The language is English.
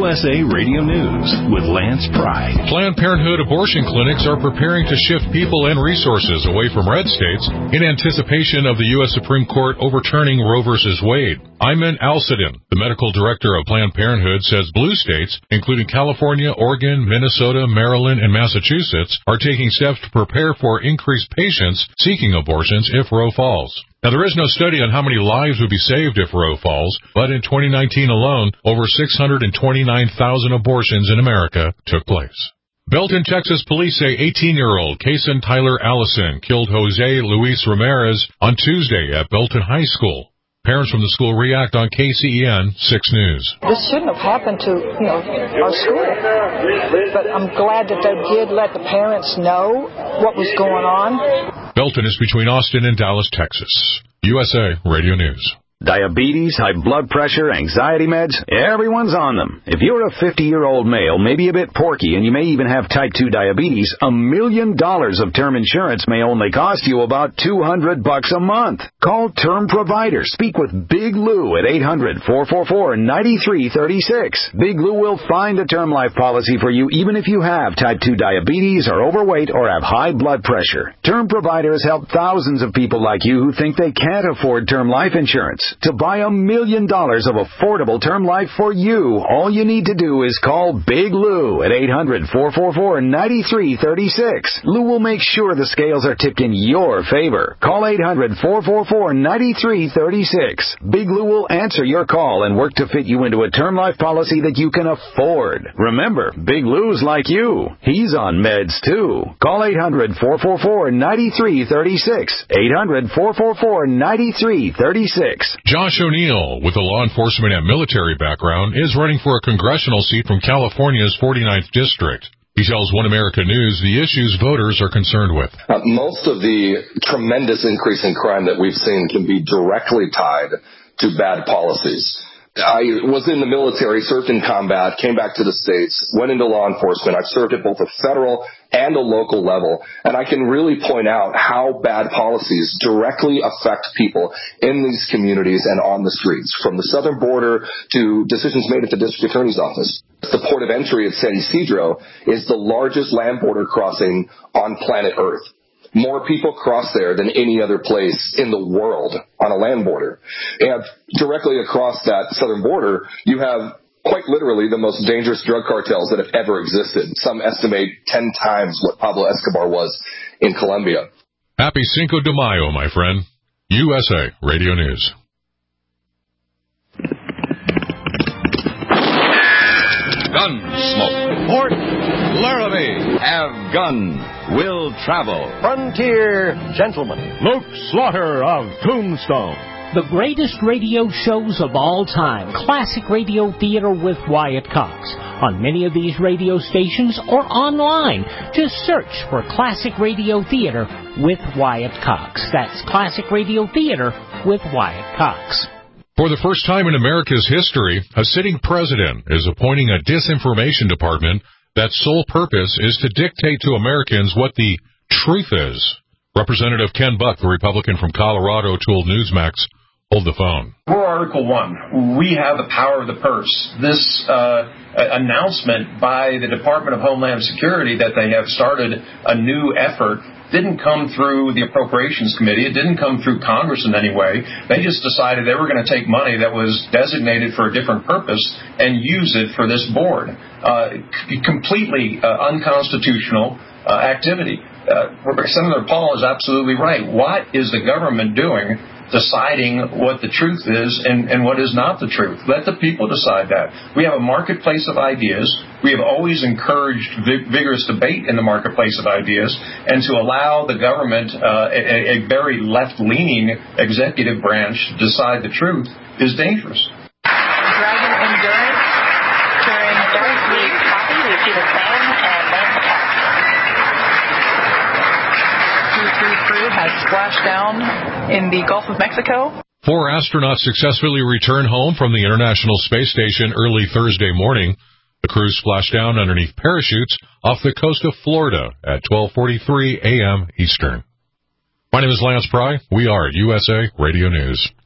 USA Radio News with Lance Pry. Planned Parenthood abortion clinics are preparing to shift people and resources away from red states in anticipation of the U.S. Supreme Court overturning Roe v. Wade. Ayman Al-Sadin, the medical director of Planned Parenthood, says blue states, including California, Oregon, Minnesota, Maryland, and Massachusetts, are taking steps to prepare for increased patients seeking abortions if Roe falls. Now, there is no study on how many lives would be saved if Roe falls, but in 2019 alone, over 629,000 abortions in America took place. Belton, Texas police say 18-year-old Kaysen Tyler Allison killed Jose Luis Ramirez on Tuesday at Belton High School. Parents from the school react on KCEN 6 News. This shouldn't have happened to, our school. But I'm glad that they did let the parents know what was going on. Belton is between Austin and Dallas, Texas. USA Radio News. Diabetes, high blood pressure, anxiety meds, everyone's on them. If you're a 50-year-old male, maybe a bit porky, and you may even have type 2 diabetes, $1 million of term insurance may only cost you about $200 a month. Call Term Provider. Speak with Big Lou at 800-444-9336. Big Lou will find a term life policy for you even if you have type 2 diabetes, are overweight, or have high blood pressure. Term Provider has helped thousands of people like you who think they can't afford term life insurance. To buy $1 million of affordable term life for you, all you need to do is call Big Lou at 800-444-9336. Lou will make sure the scales are tipped in your favor. Call 800-444-9336. Big Lou will answer your call and work to fit you into a term life policy that you can afford. Remember, Big Lou's like you. He's on meds, too. Call 800-444-9336. 800-444-9336. Josh O'Neill, with a law enforcement and military background, is running for a congressional seat from California's 49th District. He tells One America News the issues voters are concerned with. Most of the tremendous increase in crime that we've seen can be directly tied to bad policies. I was in the military, served in combat, came back to the States, went into law enforcement. I've served at both a federal and a local level, and I can really point out how bad policies directly affect people in these communities and on the streets, from the southern border to decisions made at the district attorney's office. The port of entry at San Ysidro is the largest land border crossing on planet Earth. More people cross there than any other place in the world on a land border. And directly across that southern border, you have quite literally the most dangerous drug cartels that have ever existed. Some estimate 10 times what Pablo Escobar was in Colombia. Happy Cinco de Mayo, my friend. USA Radio News. Gunsmoke. Port Laramie. Have gun. Will travel. Frontier Gentleman. Luke Slaughter of Tombstone. The greatest radio shows of all time. Classic Radio Theater with Wyatt Cox. On many of these radio stations or online. Just search for Classic Radio Theater with Wyatt Cox. That's Classic Radio Theater with Wyatt Cox. For the first time in America's history, a sitting president is appointing a disinformation department that sole purpose is to dictate to Americans what the truth is. Representative Ken Buck, the Republican from Colorado, told Newsmax, hold the phone. We're Article 1. We have the power of the purse. This announcement by the Department of Homeland Security that they have started a new effort didn't come through the Appropriations Committee. It didn't come through Congress in any way. They just decided they were going to take money that was designated for a different purpose and use it for this board. Completely unconstitutional activity. Senator Paul is absolutely right. What is the government doing deciding what the truth is and what is not the truth? Let the people decide that. We have a marketplace of ideas. We have always encouraged vigorous debate in the marketplace of ideas, and to allow the government, a very left-leaning executive branch, to decide the truth is dangerous. Dragon Endurance, carrying every week. Copy, we see the same, and then attack. 2-3 crew has splashed down in the Gulf of Mexico. 4 astronauts successfully returned home from the International Space Station early Thursday morning. The crew splashed down underneath parachutes off the coast of Florida at 12:43 a.m. Eastern. My name is Lance Pry. We are USA Radio News.